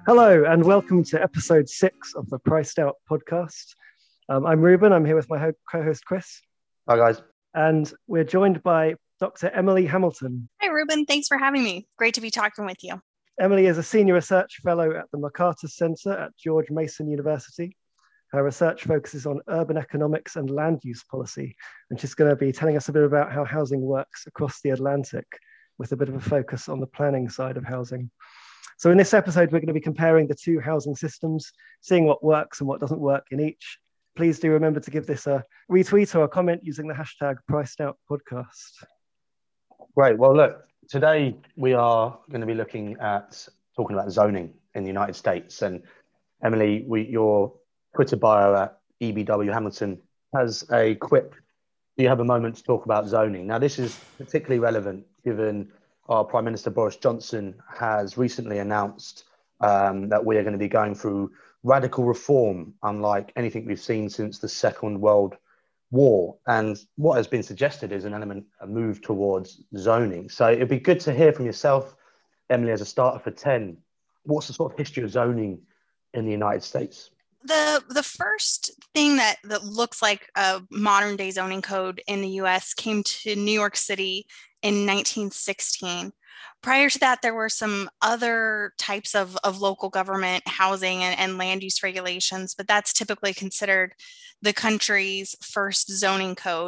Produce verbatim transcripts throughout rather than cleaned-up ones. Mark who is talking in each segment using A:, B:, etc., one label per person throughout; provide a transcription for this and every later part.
A: Hello, and welcome to episode six of the Priced Out podcast. Um, I'm Ruben. I'm here with my ho- co-host Chris.
B: Hi, guys.
A: And we're joined by Doctor Emily Hamilton.
C: Hi, Ruben. Thanks for having me. Great to be talking with you.
A: Emily is a senior research fellow at the MacArthur Center at George Mason University. Her research focuses on urban economics and land use policy, and she's going to be telling us a bit about how housing works across the Atlantic, with a bit of a focus on the planning side of housing. So in this episode, we're going to be comparing the two housing systems, seeing what works and what doesn't work in each. Please do remember to give this a retweet or a comment using the hashtag PricedOutPodcast.
B: Great. Well, look, today we are going to be looking at talking about zoning in the United States. And Emily, we, your Twitter bio at E B W Hamilton has a quip. Do you have a moment to talk about zoning? Now, this is particularly relevant given our Prime Minister Boris Johnson has recently announced um, that we are going to be going through radical reform, unlike anything we've seen since the Second World War. And what has been suggested is an element, a move towards zoning. So it'd be good to hear from yourself, Emily, as a starter for ten. What's the sort of history of zoning in the United States?
C: The the first thing that, that looks like a modern day zoning code in the U S came to New York City in nineteen sixteen. Prior to that, there were some other types of, of local government housing and, and land use regulations, but that's typically considered the country's first zoning code.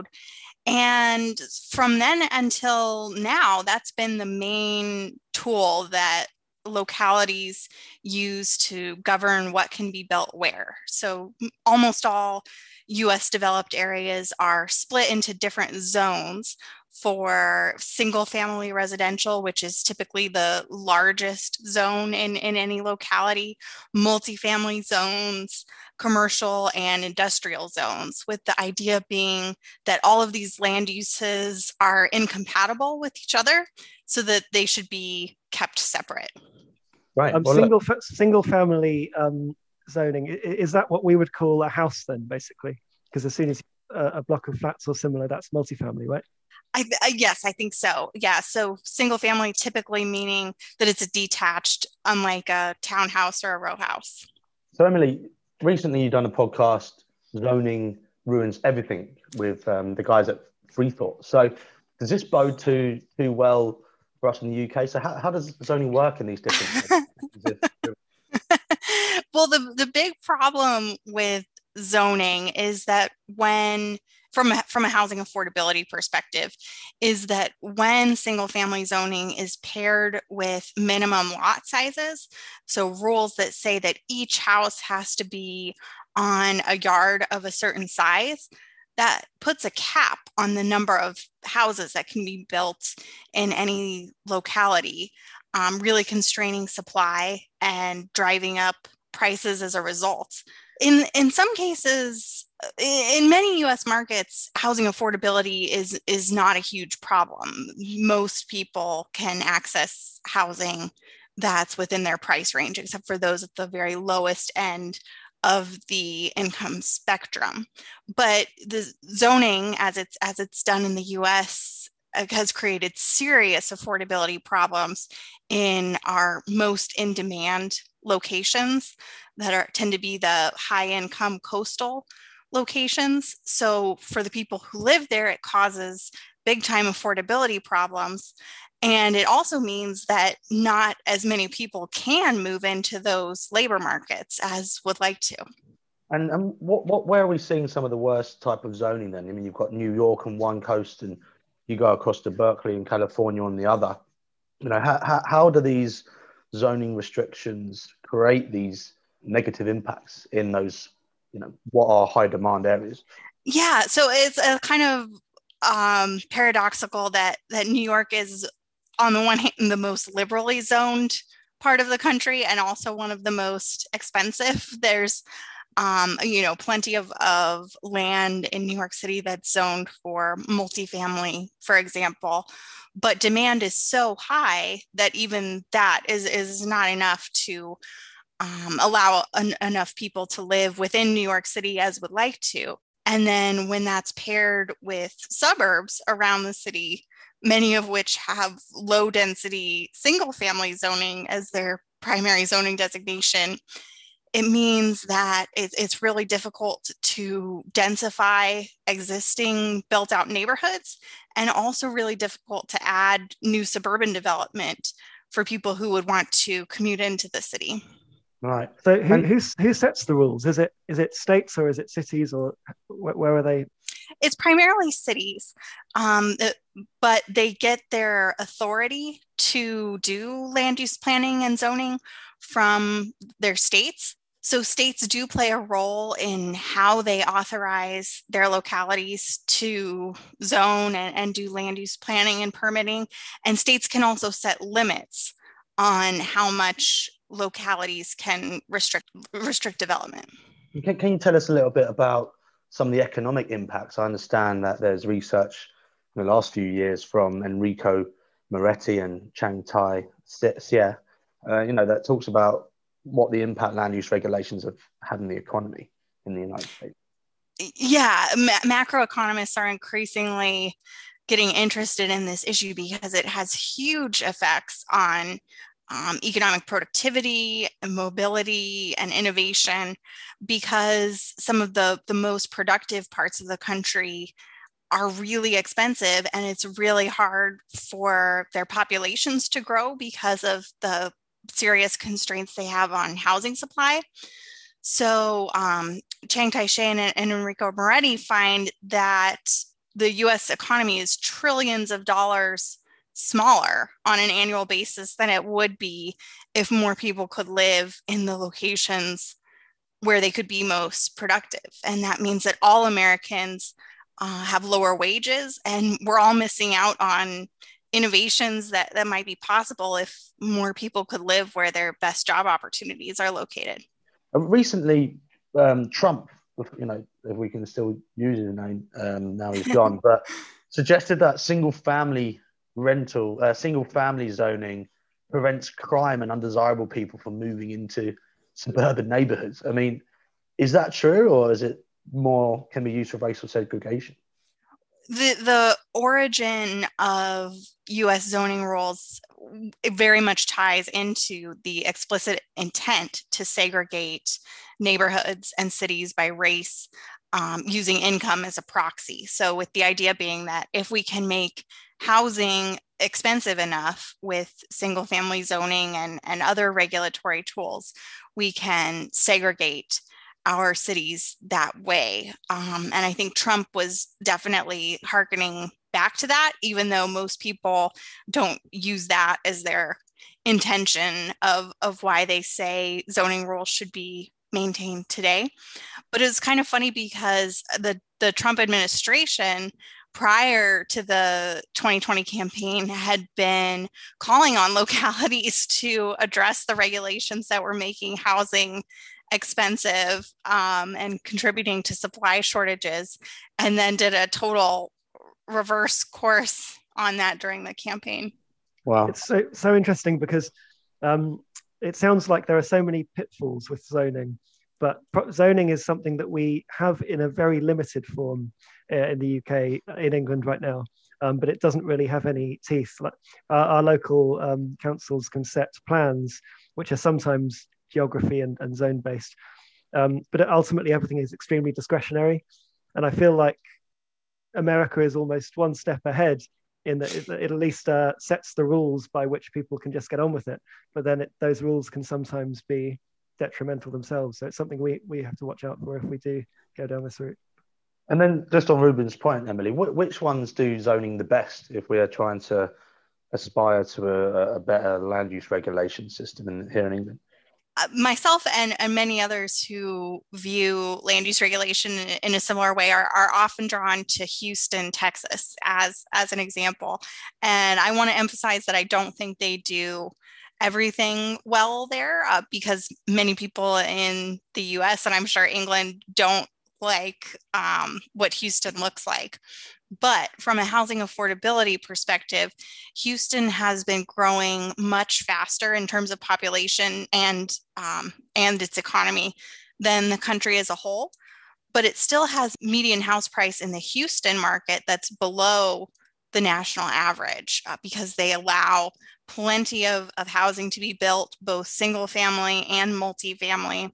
C: And from then until now, that's been the main tool that localities use to govern what can be built where. So almost all U S developed areas are split into different zones for single family residential, which is typically the largest zone in, in any locality, multifamily zones, commercial and industrial zones, with the idea being that all of these land uses are incompatible with each other so that they should be kept separate.
A: Right. Um, well, single fa- single family um, zoning, is that what we would call a house then, basically? Because as soon as uh, a block of flats or similar, that's multifamily, right?
C: I, I, yes, I think so. Yeah. So single family typically meaning that it's a detached, unlike a townhouse or a row house.
B: So Emily, recently you've done a podcast, Zoning Ruins Everything, with um, the guys at Freethought. So does this bode too, too well for us in the U K? So how, how does zoning work in these different
C: Well, the, the big problem with zoning is that when From a, from a housing affordability perspective, is that when single family zoning is paired with minimum lot sizes, so rules that say that each house has to be on a yard of a certain size, that puts a cap on the number of houses that can be built in any locality, um, really constraining supply and driving up prices as a result. In, in some cases, in many U S markets, housing affordability is, is not a huge problem. Most people can access housing that's within their price range, except for those at the very lowest end of the income spectrum. But the zoning, as it's, as it's done in the U S, has created serious affordability problems in our most in-demand locations that are tend to be the high-income coastal locations. So for the people who live there, it causes big-time affordability problems. And it also means that not as many people can move into those labor markets as would like to.
B: And, and what, what, where are we seeing some of the worst type of zoning then? I mean, you've got New York on one coast and you go across to Berkeley in California on the other. You know, how, how, how do these zoning restrictions create these negative impacts in those, you know, what are high demand areas?
C: Yeah, so it's a kind of um, paradoxical that that New York is, on the one hand, the most liberally zoned part of the country and also one of the most expensive. There's Um, you know, plenty of, of land in New York City that's zoned for multifamily, for example, but demand is so high that even that is, is not enough to um, allow en- enough people to live within New York City as would like to. And then when that's paired with suburbs around the city, many of which have low density single family zoning as their primary zoning designation, it means that it's, it's really difficult to densify existing built out neighborhoods, and also really difficult to add new suburban development for people who would want to commute into the city.
B: Right.
A: So who,
B: And
A: who, who sets the rules? Is it is it states or is it cities, or where, where are they?
C: It's primarily cities, um, but they get their authority to do land use planning and zoning from their states. So states do play a role in how they authorize their localities to zone and, and do land use planning and permitting. And states can also set limits on how much localities can restrict restrict development.
B: can, can you tell us a little bit about some of the economic impacts? I understand that there's research in the last few years from Enrico Moretti and Chang Tai Hsieh, uh, you know, that talks about what the impact land use regulations have had on the economy in the United States.
C: Yeah, ma- macroeconomists are increasingly getting interested in this issue because it has huge effects on um, economic productivity, and mobility, and innovation, because some of the, the most productive parts of the country are really expensive, and it's really hard for their populations to grow because of the serious constraints they have on housing supply. So um, Chang Tai Hsieh and, and Enrico Moretti find that the U S economy is trillions of dollars smaller on an annual basis than it would be if more people could live in the locations where they could be most productive. And that means that all Americans uh, have lower wages, and we're all missing out on innovations that, that might be possible if more people could live where their best job opportunities are located.
B: Recently, um, Trump, you know, if we can still use his name, um, now he's gone, but suggested that single family rental, uh, single family zoning prevents crime and undesirable people from moving into suburban neighborhoods. I mean, is that true, or is it more can be used for racial segregation?
C: The, the origin of U S zoning rules, it very much ties into the explicit intent to segregate neighborhoods and cities by race, um, using income as a proxy. So with the idea being that if we can make housing expensive enough with single family zoning and, and other regulatory tools, we can segregate our cities that way. Um, and I think Trump was definitely hearkening back to that, even though most people don't use that as their intention of, of why they say zoning rules should be maintained today. But it's kind of funny because the, the Trump administration prior to the twenty twenty campaign had been calling on localities to address the regulations that were making housing expensive um, and contributing to supply shortages, and then did a total reverse course on that during the campaign.
B: Wow.
A: It's so, so interesting because um, it sounds like there are so many pitfalls with zoning, but zoning is something that we have in a very limited form uh, in the U K, in England right now, um, but it doesn't really have any teeth. Like, our, our local um, councils can set plans, which are sometimes geography and, and zone based, um, but ultimately everything is extremely discretionary. And I feel like America is almost one step ahead in that it, it at least uh, sets the rules by which people can just get on with it, but then it, those rules can sometimes be detrimental themselves. So it's something we, we have to watch out for if we do go down this route.
B: And then just on Ruben's point, Emily, wh- which ones do zoning the best if we are trying to aspire to a, a better land use regulation system in, here in England?
C: Myself and, and many others who view land use regulation in, in a similar way are, are often drawn to Houston, Texas as, as an example. And I want to emphasize that I don't think they do everything well there uh, because many people in the U S and I'm sure England don't like um, what Houston looks like. But from a housing affordability perspective, Houston has been growing much faster in terms of population and um, and its economy than the country as a whole. But it still has median house price in the Houston market that's below the national average uh, because they allow plenty of, of housing to be built, both single family and multifamily.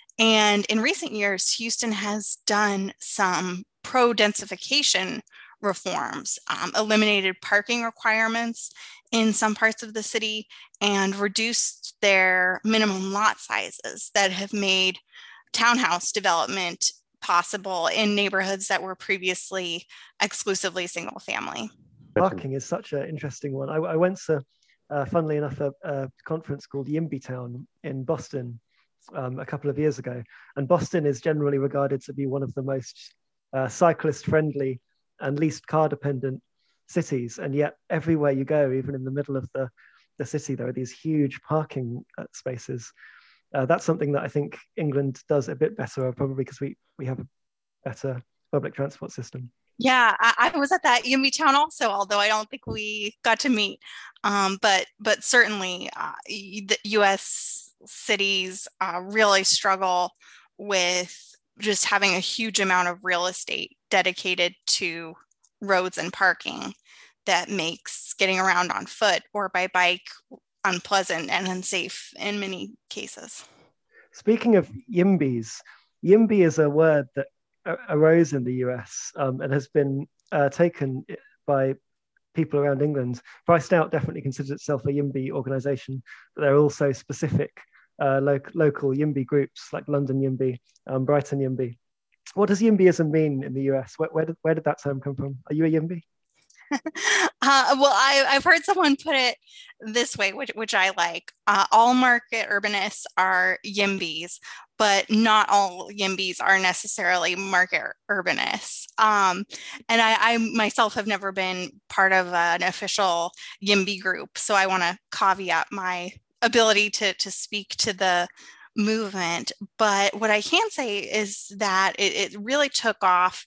C: And in recent years, Houston has done some pro-densification reforms, um, eliminated parking requirements in some parts of the city, and reduced their minimum lot sizes that have made townhouse development possible in neighborhoods that were previously exclusively single family.
A: Parking is such an interesting one. I, I went to, uh, funnily enough, a, a conference called YIMBY Town in Boston um, a couple of years ago. And Boston is generally regarded to be one of the most uh, cyclist-friendly and least car-dependent cities. And yet everywhere you go, even in the middle of the, the city, there are these huge parking uh, spaces. Uh, that's something that I think England does a bit better of, probably because we, we have a better public transport system.
C: Yeah, I, I was at that YIMBY Town also, although I don't think we got to meet. Um, but but certainly uh, the U S cities uh, really struggle with just having a huge amount of real estate dedicated to roads and parking that makes getting around on foot or by bike unpleasant and unsafe in many cases.
A: Speaking of YIMBYs, YIMBY is a word that arose in the U S um, and has been uh, taken by people around England. Price Stout definitely considers itself a YIMBY organization, but there are also specific uh, lo- local YIMBY groups like London YIMBY, um, Brighton YIMBY. What does YIMBYism mean in the U S? Where, where, did, where did that term come from? Are you a YIMBY?
C: uh, well, I, I've heard someone put it this way, which, which I like. Uh, all market urbanists are YIMBYs, but not all YIMBYs are necessarily market urbanists. Um, and I, I myself have never been part of an official YIMBY group, so I want to caveat my ability to, to speak to the movement. But what I can say is that it, it really took off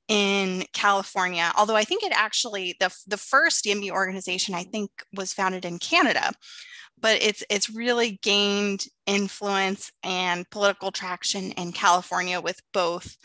C: in California, although I think it actually, the, the first YIMBY organization, I think, was founded in Canada. But it's it's really gained influence and political traction in California with both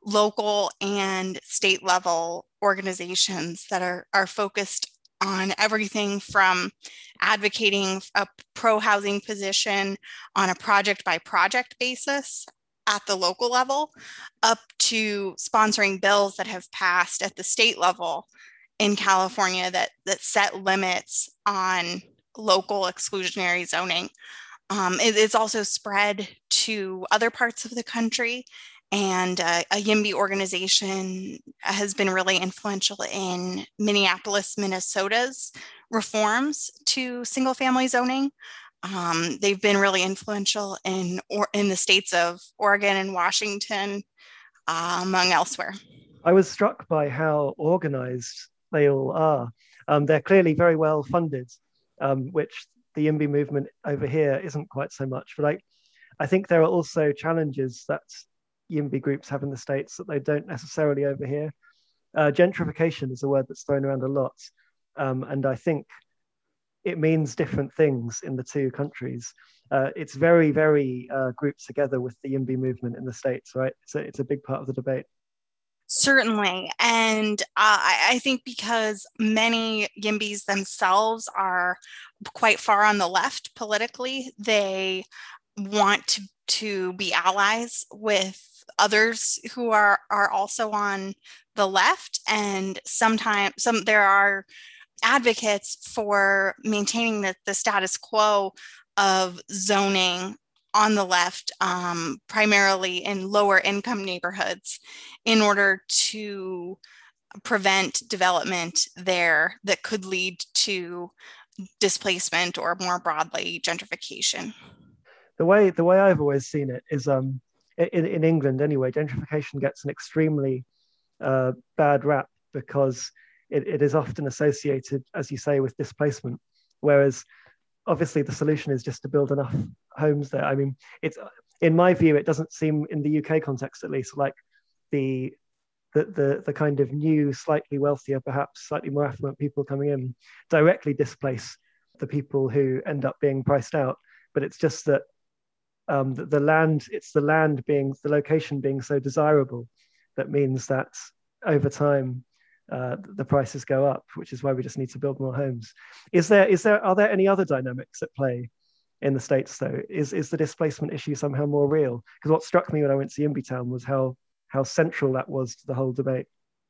C: local and state level organizations that are, are focused on everything from advocating a pro-housing position on a project by project basis at the local level, up to sponsoring bills that have passed at the state level in California that, that set limits on local exclusionary zoning. Um, it, it's also spread to other parts of the country, and uh, a YIMBY organization has been really influential in Minneapolis, Minnesota's reforms to single family zoning. Um, they've been really influential in or in the states of Oregon and Washington, uh, among elsewhere.
A: I was struck by how organized they all are. Um, they're clearly very well funded, um, which the YIMBY movement over here isn't quite so much. But I, I think there are also challenges that YIMBY groups have in the States that they don't necessarily over here. Uh, gentrification is a word that's thrown around a lot. Um, and I think it means different things in the two countries. Uh, it's very, very uh, grouped together with the YIMBY movement in the States, right? So it's a big part of the debate.
C: Certainly. And uh, I, I think because many YIMBYs themselves are quite far on the left politically, they want to, to be allies with others who are, are also on the left. And sometimes some there are advocates for maintaining the, the status quo of zoning on the left, um, primarily in lower income neighborhoods, in order to prevent development there that could lead to displacement or more broadly gentrification.
A: The way the way I've always seen it is um, in, in England anyway, gentrification gets an extremely uh, bad rap because it, it is often associated, as you say, with displacement, whereas obviously the solution is just to build enough homes there. I mean, it's in my view, it doesn't seem in the U K context, at least, like the the the, the kind of new, slightly wealthier, perhaps slightly more affluent people coming in directly displace the people who end up being priced out. But it's just that um, the, the land, it's the land being, the location being so desirable that means that over time, uh, the prices go up, which is why we just need to build more homes. Is there, is there, are there any other dynamics at play in the States though? Is, is the displacement issue somehow more real? Because what struck me when I went to YIMBYtown was how, how central that was to the whole debate.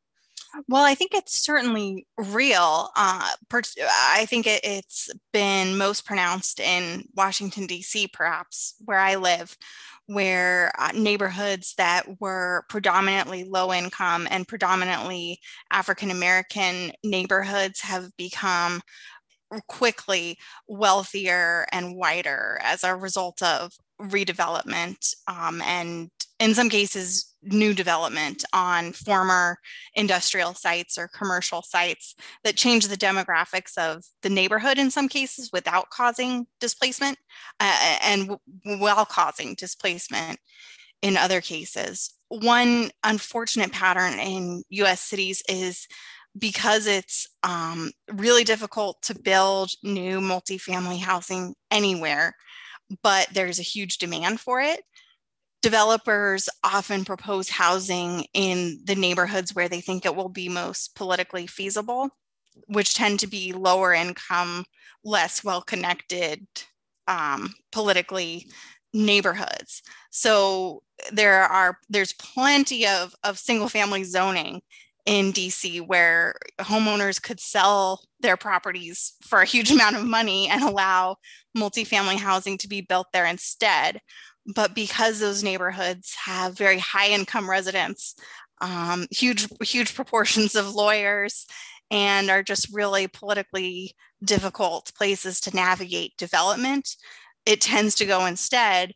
C: Well, I think it's certainly real. Uh, per- I think it, it's been most pronounced in Washington, D C, perhaps, where I live, where uh, neighborhoods that were predominantly low income and predominantly African American neighborhoods have become quickly wealthier and whiter as a result of redevelopment um, and in some cases new development on former industrial sites or commercial sites that change the demographics of the neighborhood in some cases without causing displacement uh, and w- while causing displacement in other cases. One unfortunate pattern in U S cities is because it's um, really difficult to build new multifamily housing anywhere, but there's a huge demand for it. Developers often propose housing in the neighborhoods where they think it will be most politically feasible, which tend to be lower income, less well-connected um, politically neighborhoods. So there are there's plenty of, of single-family zoning in D C where homeowners could sell their properties for a huge amount of money and allow multifamily housing to be built there instead. But because those neighborhoods have very high income residents, um, huge, huge proportions of lawyers, and are just really politically difficult places to navigate development, it tends to go instead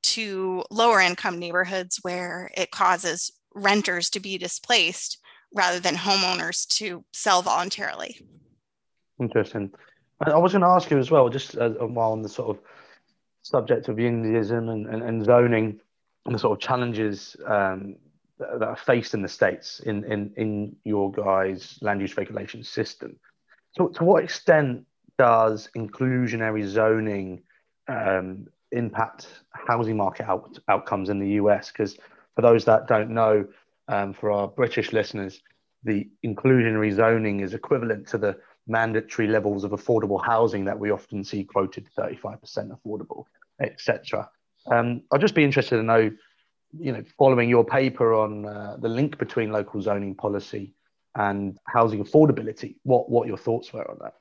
C: to lower income neighborhoods where it causes renters to be displaced rather than homeowners to sell voluntarily.
B: Interesting. I was going to ask you as well, just uh, while on the sort of subject of Indianism and, and, and zoning and the sort of challenges um, that, that are faced in the States in, in, in your guys' land use regulation system. So to what extent does inclusionary zoning um, impact housing market out, outcomes in the U S? Because for those that don't know, um, for our British listeners, the inclusionary zoning is equivalent to the mandatory levels of affordable housing that we often see quoted, thirty-five percent affordable, et cetera. Um, I'd just be interested to know, you know, following your paper on uh, the link between local zoning policy and housing affordability, what, what your thoughts were on that.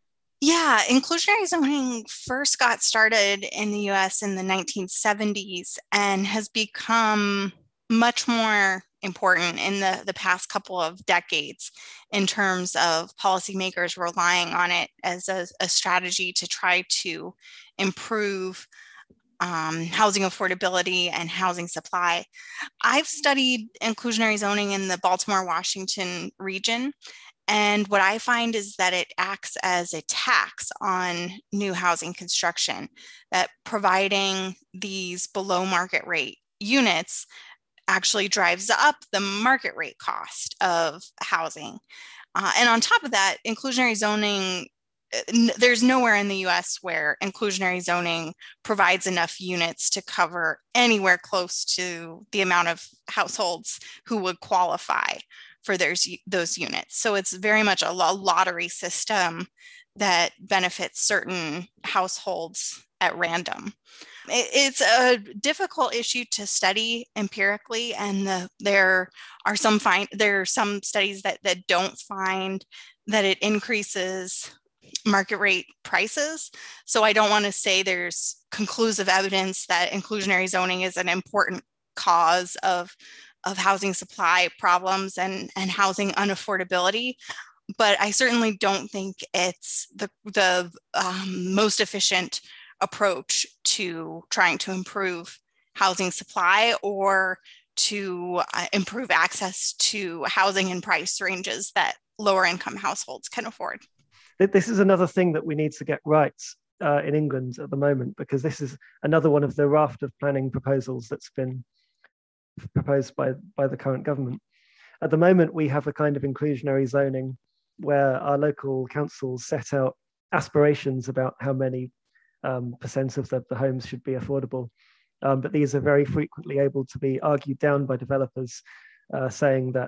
C: Yeah, inclusionary zoning first got started in the U S in the nineteen seventies and has become much more important in the, the past couple of decades in terms of policymakers relying on it as a, a strategy to try to improve um, housing affordability and housing supply. I've studied inclusionary zoning in the Baltimore, Washington region. And what I find is that it acts as a tax on new housing construction, that providing these below market rate units actually drives up the market rate cost of housing. Uh, and on top of that, inclusionary zoning, n- there's nowhere in the U S where inclusionary zoning provides enough units to cover anywhere close to the amount of households who would qualify for those, those units. So it's very much a lottery system that benefits certain households at random. It's a difficult issue to study empirically, and the, there are some find there are some studies that that don't find that it increases market rate prices. So I don't want to say there's conclusive evidence that inclusionary zoning is an important cause of of housing supply problems and and housing unaffordability. But I certainly don't think it's the the um, most efficient approach to trying to improve housing supply or to uh, improve access to housing and price ranges that lower income households can afford.
A: This is another thing that we need to get right uh, in England at the moment, because this is another one of the raft of planning proposals that's been proposed by, by the current government. At the moment, we have a kind of inclusionary zoning where our local councils set out aspirations about how many um, percent of the, the homes should be affordable. Um, but these are very frequently able to be argued down by developers, uh, saying that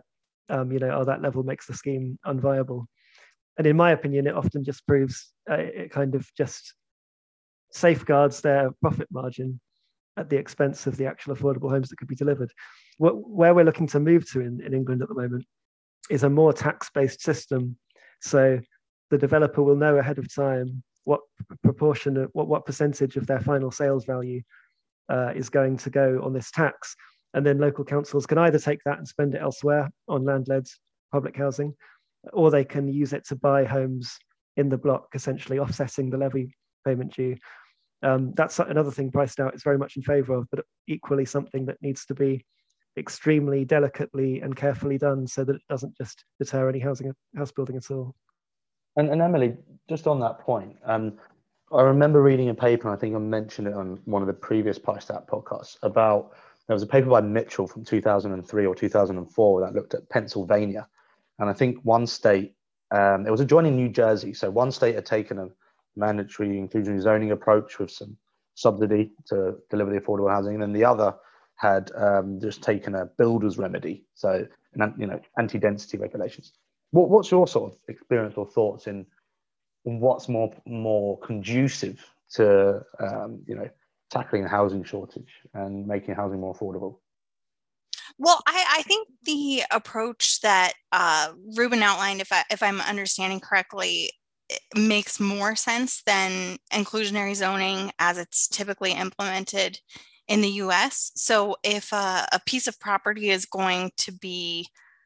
A: um, you know, oh, that level makes the scheme unviable. And in my opinion, it often just proves, uh, it kind of just safeguards their profit margin at the expense of the actual affordable homes that could be delivered. What, where we're looking to move to in, in England at the moment is a more tax-based system. So the developer will know ahead of time what proportion of what, what percentage of their final sales value uh, is going to go on this tax. And then local councils can either take that and spend it elsewhere on land-led public housing, or they can use it to buy homes in the block, essentially offsetting the levy payment due. Um, that's another thing Price Now is very much in favour of, but equally something that needs to be extremely delicately and carefully done so that it doesn't just deter any housing house building at all.
B: And, and Emily, just on that point, um, I remember reading a paper, and I think I mentioned it on one of the previous Price Out podcasts, about, there was a paper by Mitchell from two thousand three or two thousand four that looked at Pennsylvania. And I think one state, um, it was adjoining New Jersey. So one state had taken a mandatory inclusionary zoning approach with some subsidy to deliver the affordable housing. And then the other had um, just taken a builder's remedy. So, you know, anti-density regulations. What, what's your sort of experience or thoughts in, in what's more more conducive to, um, you know, tackling the housing shortage and making housing more affordable?
C: Well, I, I think the approach that uh, Ruben outlined, if I if I'm understanding correctly, makes more sense than inclusionary zoning as it's typically implemented in the U S. So if a, a piece of property is going to be,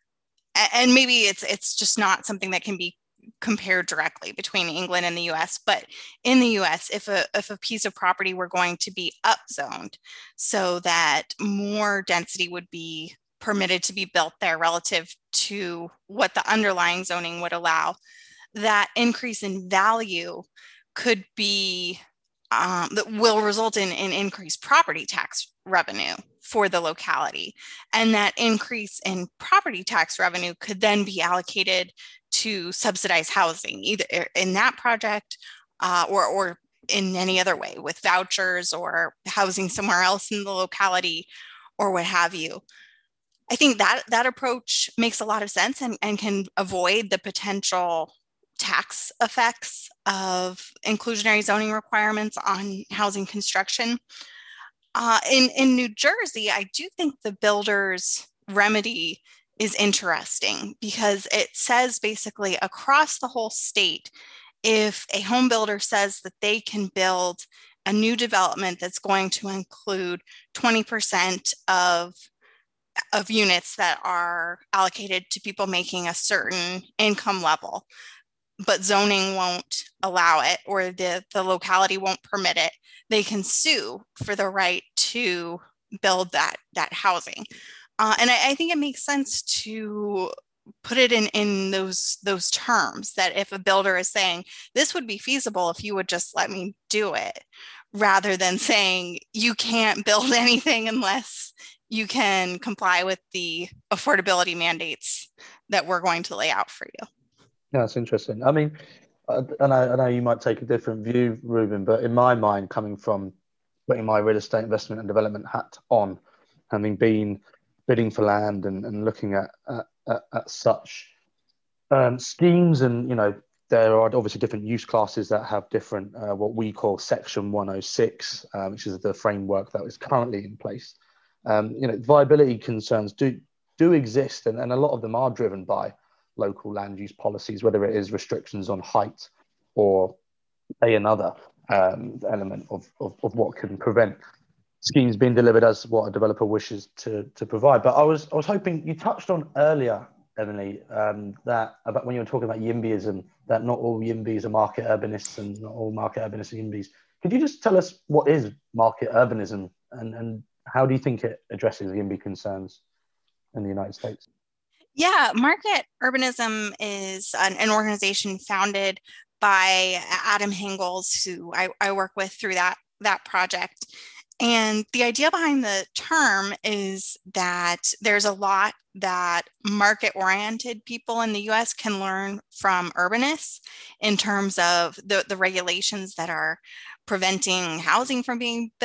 C: and maybe it's it's just not something that can be compared directly between England and the U S, but in the U S, if a if a piece of property were going to be upzoned so that more density would be permitted to be built there relative to what the underlying zoning would allow, that increase in value could be um, that will result in, in increased property tax revenue for the locality. And that increase in property tax revenue could then be allocated to subsidize housing, either in that project uh, or, or in any other way, with vouchers or housing somewhere else in the locality or what have you. I think that that approach makes a lot of sense and, and can avoid the potential tax effects of inclusionary zoning requirements on housing construction. Uh, in, in New Jersey, I do think the builder's remedy is interesting because it says basically across the whole state, if a home builder says that they can build a new development that's going to include twenty percent of of units that are allocated to people making a certain income level, but zoning won't allow it or the, the locality won't permit it, they can sue for the right to build that, that housing. Uh, and I, I think it makes sense to put it in, in those, those terms, that if a builder is saying, this would be feasible if you would just let me do it, rather than saying, you can't build anything unless you can comply with the affordability mandates that we're going to lay out for you.
B: Yeah, that's interesting. I mean, and I, I know you might take a different view, Ruben, but in my mind, coming from putting my real estate investment and development hat on, having been bidding for land and, and looking at, at, at, at such um, schemes, and, you know, there are obviously different use classes that have different, uh, what we call Section one oh six, um, which is the framework that is currently in place. Um, you know, viability concerns do do exist, and, and a lot of them are driven by local land use policies, whether it is restrictions on height or a another um, element of, of, of what can prevent schemes being delivered as what a developer wishes to, to provide. But I was I was hoping, you touched on earlier, Emily, um, that about when you were talking about YIMBYism, that not all YIMBYs are market urbanists and not all market urbanists are YIMBYs. Could you just tell us what is market urbanism, and, and how do you think it addresses YIMBY concerns in the United States?
C: Yeah, Market Urbanism is an, an organization founded by Adam Hingles, who I, I work with through that, that project. And the idea behind the term is that there's a lot that market-oriented people in the U S can learn from urbanists in terms of the, the regulations that are preventing housing from being built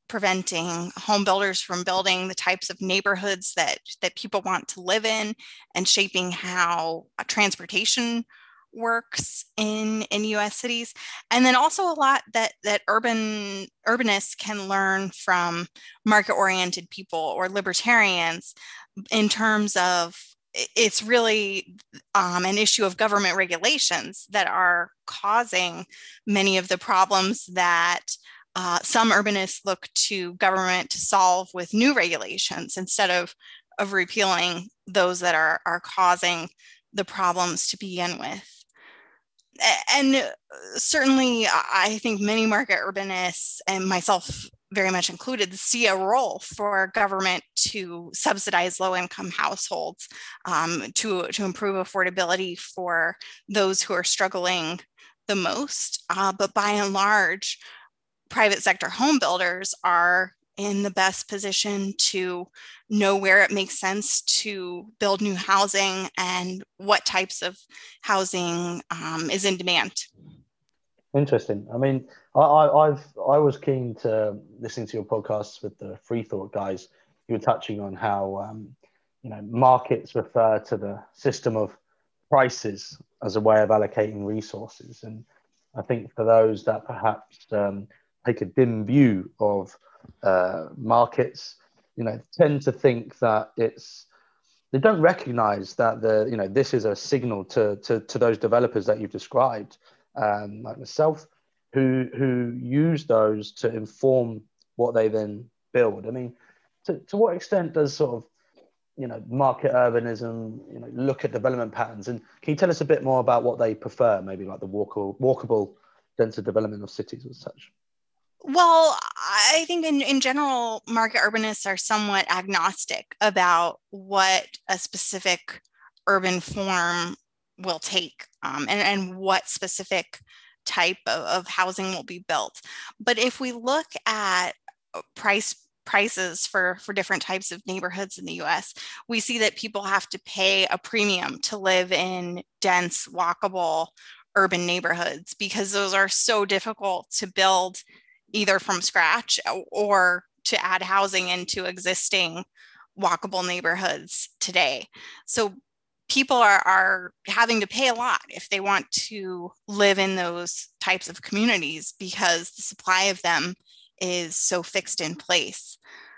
C: preventing home builders from building the types of neighborhoods that, that people want to live in, and shaping how transportation works in, in U S cities. And then also a lot that, that urban urbanists can learn from market-oriented people or libertarians in terms of it's really um, an issue of government regulations that are causing many of the problems that uh, some urbanists look to government to solve with new regulations instead of, of repealing those that are, are causing the problems to begin with. And certainly, I think many market urbanists, and myself very much included, see a role for government to subsidize low-income households, um, to, to improve affordability for those who are struggling the most. Uh, but by and large, private sector home builders are in the best position to know where it makes sense to build new housing and what types of housing um, is in demand.
B: Interesting. I mean, I, I, I've I was keen to listen to your podcasts with the Free Thought guys. You were touching on how um, you know markets refer to the system of prices as a way of allocating resources, and I think for those that perhaps um, take a dim view of uh, markets, you know, tend to think that it's they don't recognize that the you know this is a signal to to, to those developers that you've described. Um, like myself, who who use those to inform what they then build. I mean, to, to what extent does sort of, you know, market urbanism, you know, look at development patterns? And can you tell us a bit more about what they prefer, maybe like the walkable, walkable denser development of cities or such?
C: Well, I think in, in general, market urbanists are somewhat agnostic about what a specific urban form will take, um, and, and what specific type of, of housing will be built. But if we look at price prices for, for different types of neighborhoods in the U S, we see that people have to pay a premium to live in dense, walkable urban neighborhoods because those are so difficult to build either from scratch or to add housing into existing walkable neighborhoods today. So people are, are having to pay a lot if they want to live in those types of communities because the supply of them is so fixed in place.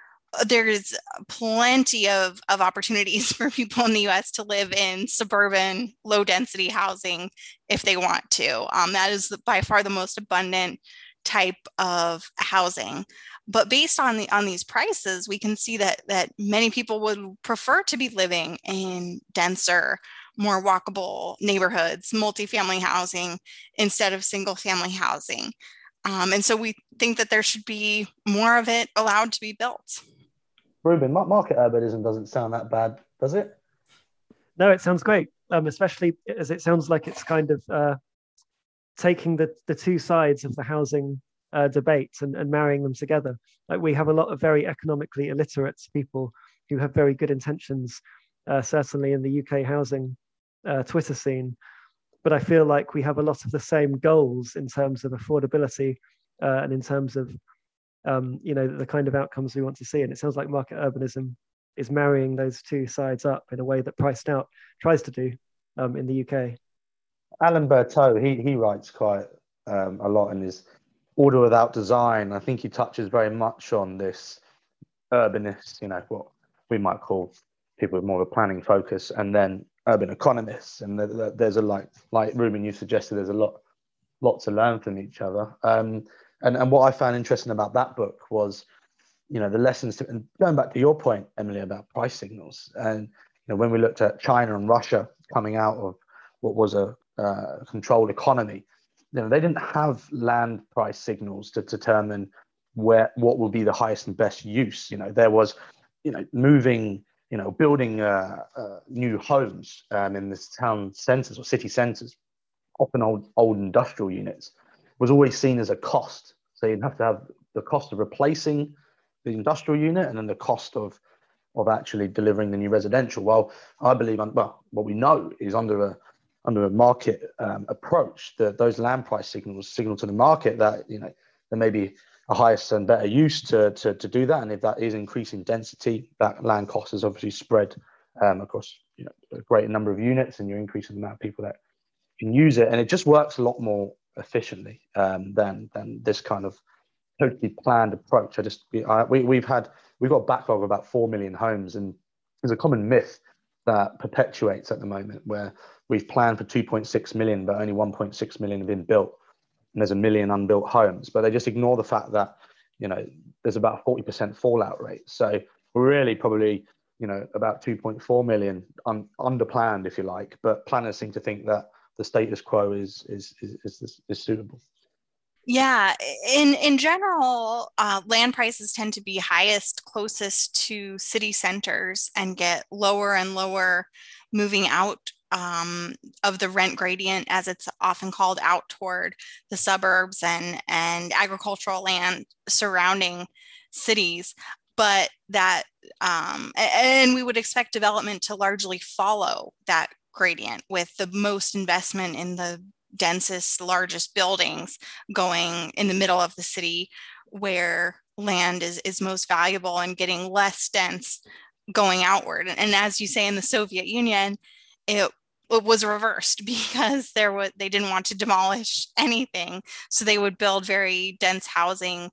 C: There's plenty of, of opportunities for people in the U S to live in suburban, low density housing if they want to. Um, that is by far the most abundant type of housing. But based on the on these prices, we can see that that many people would prefer to be living in denser, more walkable neighborhoods, multifamily housing instead of single family housing. Um, and so we think that there should be more of it allowed to be built.
B: Ruben, market urbanism doesn't sound that bad, does it?
A: No, it sounds great, um, especially as it sounds like it's kind of uh, taking the, the two sides of the housing uh, debate and, and marrying them together. Like we have a lot of very economically illiterate people who have very good intentions, uh, certainly in the U K housing uh, Twitter scene. But I feel like we have a lot of the same goals in terms of affordability uh, and in terms of um, you know, the kind of outcomes we want to see. And it sounds like market urbanism is marrying those two sides up in a way that Priced Out tries to do um, in the U K.
B: Alan Berteau, he he writes quite um, a lot in his Order Without Design. I think he touches very much on this urbanist, you know, what we might call people with more of a planning focus, and then urban economists. And there's a like, like Ruben, you suggested, there's a lot, lot to learn from each other. Um, and and what I found interesting about that book was, you know, the lessons. To, and going back to your point, Emily, about price signals, and you know, when we looked at China and Russia coming out of what was a uh, controlled economy, you know, they didn't have land price signals to determine where what will be the highest and best use. You know, there was, you know, moving, you know, building uh, uh, new homes um, in this town centres or city centres, often old old industrial units, was always seen as a cost. So you'd have to have the cost of replacing the industrial unit and then the cost of of actually delivering the new residential. Well, I believe, well, what we know is under a under a market um, approach, that those land price signals signal to the market that, you know, there may be a highest and better use to, to, to do that. And if that is increasing density, that land cost is obviously spread um, across, you know, a greater number of units, and you're increasing the amount of people that can use it. And it just works a lot more efficiently um, than, than this kind of totally planned approach. I just, I, we, we've had, we've got a backlog of about four million homes, and there's a common myth that perpetuates at the moment where we've planned for two point six million, but only one point six million have been built. And there's a million unbuilt homes, but they just ignore the fact that, you know, there's about a forty percent fallout rate. So we're really probably, you know, about two point four million un, underplanned, if you like, but planners seem to think that the status quo is, is, is, is, is suitable.
C: Yeah, in in general, uh, land prices tend to be highest closest to city centers and get lower and lower moving out um, of the rent gradient, as it's often called, out toward the suburbs and, and agricultural land surrounding cities. But that, um, and we would expect development to largely follow that gradient, with the most investment in the densest, largest buildings going in the middle of the city, where land is, is most valuable, and getting less dense going outward. And as you say, in the Soviet Union, it, it was reversed, because there was, they didn't want to demolish anything. So they would build very dense housing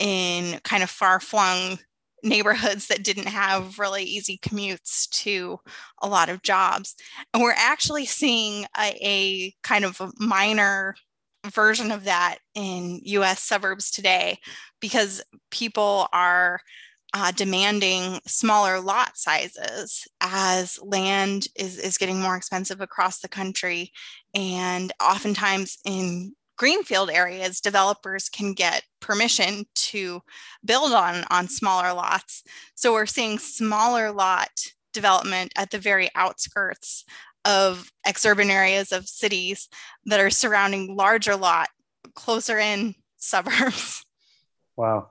C: in kind of far-flung neighborhoods that didn't have really easy commutes to a lot of jobs. And we're actually seeing a, a kind of a minor version of that in U S suburbs today, because people are uh, demanding smaller lot sizes as land is, is getting more expensive across the country. And oftentimes in greenfield areas, developers can get permission to build on, on smaller lots. So we're seeing smaller lot development at the very outskirts of exurban areas of cities that are surrounding larger lot closer in suburbs.
B: Wow.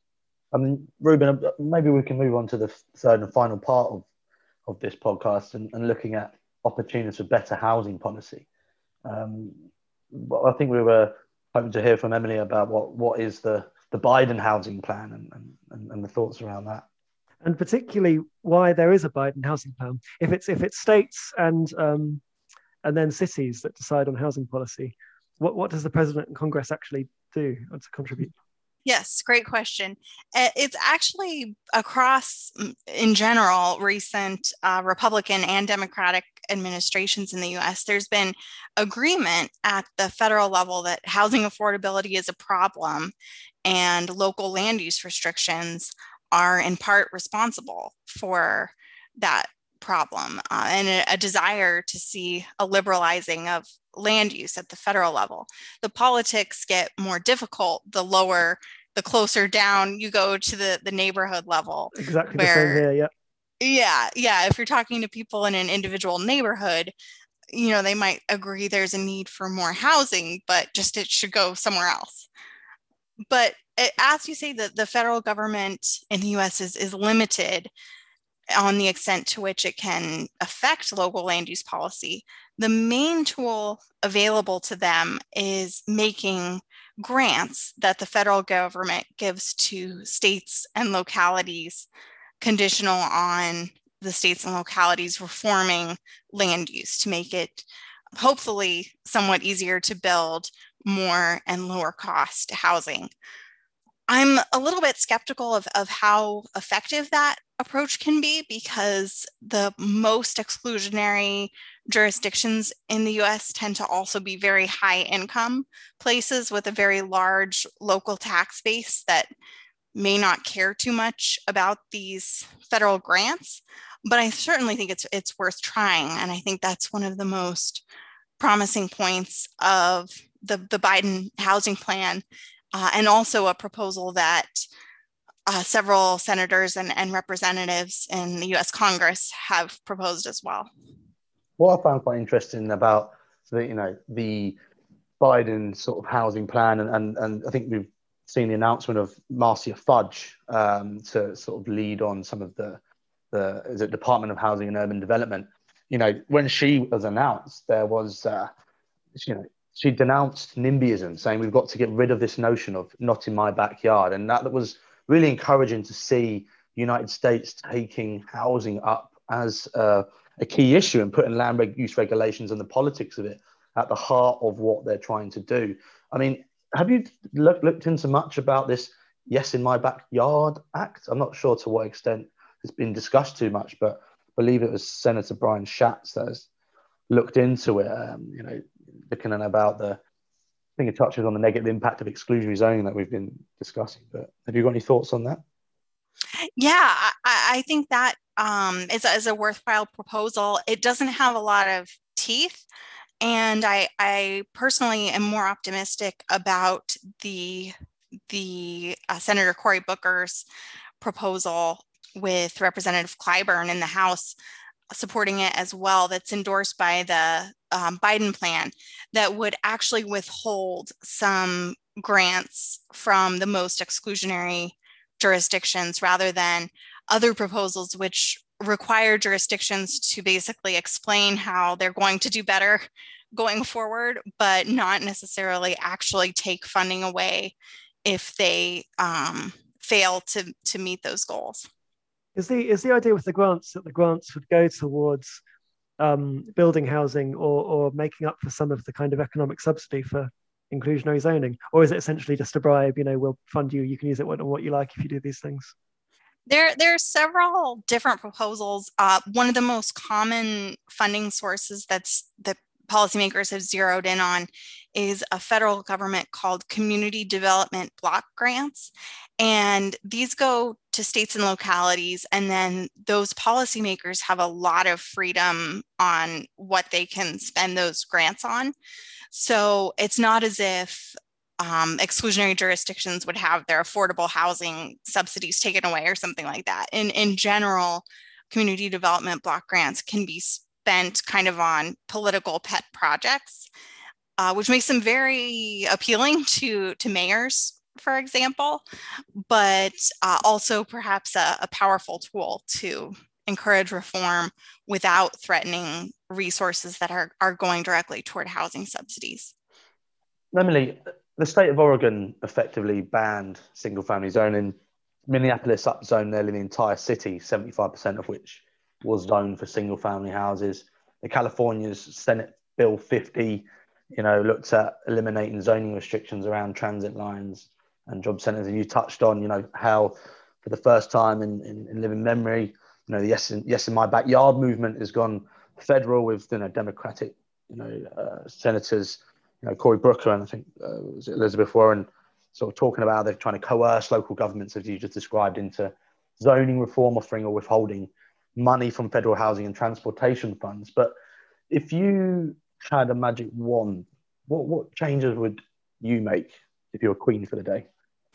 B: I mean, Ruben, maybe we can move on to the third and final part of, of this podcast, and, and looking at opportunities for better housing policy. Um, Well, I think we were hoping to hear from Emily about what, what is the, the Biden housing plan, and, and, and the thoughts around that.
A: And particularly why there is a Biden housing plan. If it's if it's states and um, and then cities that decide on housing policy, what, what does the president and Congress actually do to contribute?
C: Yes, great question. It's actually across, in general, recent uh, Republican and Democratic administrations in the U S, there's been agreement at the federal level that housing affordability is a problem, and local land use restrictions are in part responsible for that problem, uh, and a, a desire to see a liberalizing of land use at the federal level. The politics get more difficult the lower, the closer down you go to the, the neighborhood level.
A: Exactly
C: where,
A: the same here, yeah.
C: Yeah, yeah. If you're talking to people in an individual neighborhood, you know, they might agree there's a need for more housing, but just it should go somewhere else. But as you say, that the federal government in the U S is, is limited on the extent to which it can affect local land use policy. The main tool available to them is making grants that the federal government gives to states and localities conditional on the states and localities reforming land use to make it hopefully somewhat easier to build more and lower cost housing. I'm a little bit skeptical of, of how effective that approach can be, because the most exclusionary jurisdictions in the U S tend to also be very high income places with a very large local tax base that may not care too much about these federal grants. But I certainly think it's it's worth trying. And I think that's one of the most promising points of the, the Biden housing plan, uh, and also a proposal that uh, several senators and, and representatives in the U S Congress have proposed as well.
B: What I found quite interesting about the, you know, the Biden sort of housing plan, and, and, and I think we've seen the announcement of Marcia Fudge um, to sort of lead on some of the, the is it Department of Housing and Urban Development. You know, when she was announced, there was, uh, you know, she denounced NIMBYism, saying we've got to get rid of this notion of not in my backyard. And that was really encouraging to see the United States taking housing up as a, a key issue and putting land reg- use regulations and the politics of it at the heart of what they're trying to do. I mean, have you look, looked into much about this Yes in My Backyard Act? I'm not sure to what extent it's been discussed too much, but I believe it was Senator Brian Schatz that has looked into it, um, you know, looking at about the, I think it touches on the negative impact of exclusionary zoning that we've been discussing. But have you got any thoughts on that?
C: Yeah, I, I think that um, is, is a worthwhile proposal. It doesn't have a lot of teeth. And I, I personally am more optimistic about the, the uh, Senator Cory Booker's proposal with Representative Clyburn in the House supporting it as well, that's endorsed by the um, Biden plan, that would actually withhold some grants from the most exclusionary jurisdictions rather than other proposals which require jurisdictions to basically explain how they're going to do better going forward, but not necessarily actually take funding away if they um, fail to, to meet those goals.
A: Is the is the idea with the grants that the grants would go towards um, building housing or or making up for some of the kind of economic subsidy for inclusionary zoning, or is it essentially just a bribe? You know, we'll fund you. You can use it on what you like if you do these things.
C: There, there are several different proposals. Uh, one of the most common funding sources that's that policymakers have zeroed in on is a federal government called Community Development Block Grants. And these go to states and localities, and then those policymakers have a lot of freedom on what they can spend those grants on. So it's not as if um, exclusionary jurisdictions would have their affordable housing subsidies taken away or something like that. In, in general, community development block grants can be spent kind of on political pet projects, uh, which makes them very appealing to, to mayors, for example, but uh, also perhaps a, a powerful tool to encourage reform without threatening resources that are, are going directly toward housing subsidies.
B: Emily, the state of Oregon effectively banned single-family zoning. Minneapolis upzoned nearly the entire city, seventy-five percent of which was zoned for single-family houses. The California's Senate Bill fifty, you know, looked at eliminating zoning restrictions around transit lines and job centers. And you touched on, you know, how for the first time in, in, in living memory, you know, the yes in, yes in My Backyard movement has gone federal with, you know, Democratic, you know, uh, senators, you know, Cory Booker and I think uh, was it Elizabeth Warren sort of talking about how they're trying to coerce local governments, as you just described, into zoning reform, offering or withholding money from federal housing and transportation funds. But if you had a magic wand, what, what changes would you make if you were queen for the day?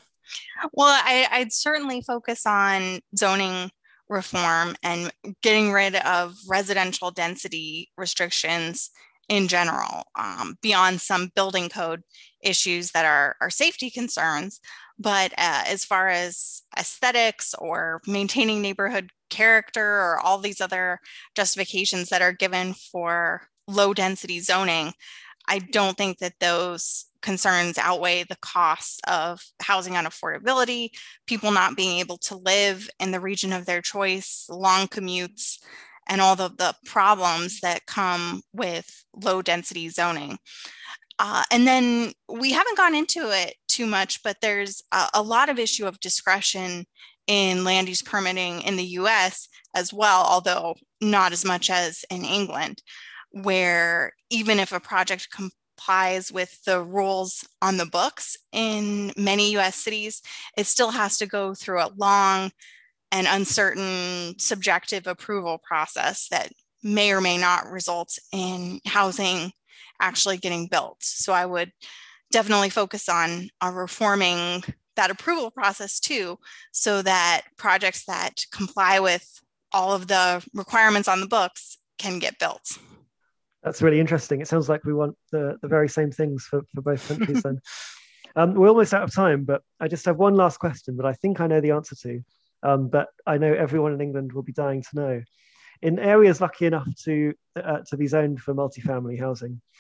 C: Well, I, I'd certainly focus on zoning reform and getting rid of residential density restrictions in general, um, beyond some building code issues that are, are safety concerns. But uh, as far as aesthetics or maintaining neighborhood character or all these other justifications that are given for low density zoning, I don't think that those concerns outweigh the costs of housing unaffordability, people not being able to live in the region of their choice, long commutes, and all the, the problems that come with low density zoning. Uh, and then we haven't gone into it too much, but there's a, a lot of issue of discretion in land use permitting in the U S as well, although not as much as in England, where even if a project complies with the rules on the books in many U S cities, it still has to go through a long and uncertain subjective approval process that may or may not result in housing actually getting built. So I would definitely focus on uh, reforming that approval process too, so that projects that comply with all of the requirements on the books can get built.
A: That's really interesting. It sounds like we want the, the very same things for, for both countries then. Um, we're almost out of time, but I just have one last question that I think I know the answer to, um, but I know everyone in England will be dying to know. In areas lucky enough to, uh, to be zoned for multifamily housing,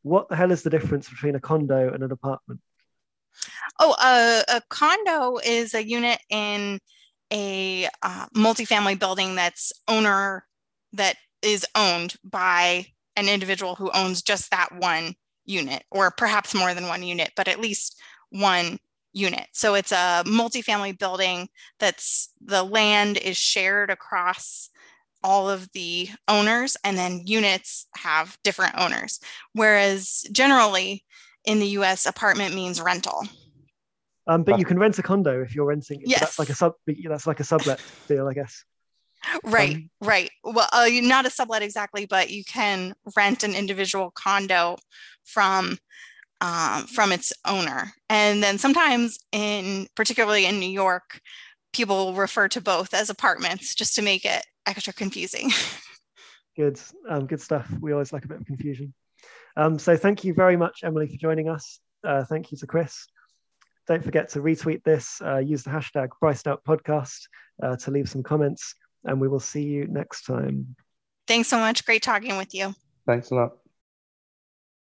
A: what the hell is the difference between a condo and an apartment?
C: Oh, uh, a condo is a unit in a uh, multifamily building that's owner that is owned by an individual who owns just that one unit, or perhaps more than one unit, but at least one unit. So it's a multifamily building that's the land is shared across all of the owners, and then units have different owners. Whereas generally in the U S, apartment means rental.
A: Um, but you can rent a condo if you're renting.
C: Yes.
A: So that's like a sub. That's like a sublet deal, I guess.
C: Right,
A: um,
C: right. Well, uh, not a sublet exactly, but you can rent an individual condo from um, from its owner. And then sometimes, in particularly in New York, people refer to both as apartments just to make it extra confusing.
A: Good, um, good stuff. We always like a bit of confusion. Um, so thank you very much, Emily, for joining us. Uh, thank you to Chris. Don't forget to retweet this, uh, use the hashtag Priced Out Podcast uh, to leave some comments, and we will see you next time.
C: Thanks so much. Great talking with you.
B: Thanks a lot.